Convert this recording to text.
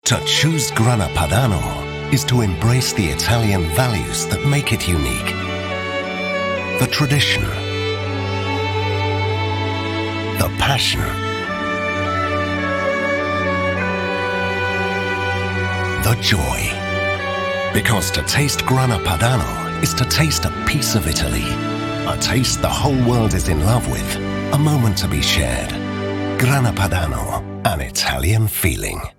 To choose Grana Padano is to embrace the Italian values that make it unique. The tradition, the passion, the joy. Because to taste Grana Padano is to taste a piece of Italy, a taste the whole world is in love with, a moment to be shared. Grana Padano, an Italian feeling.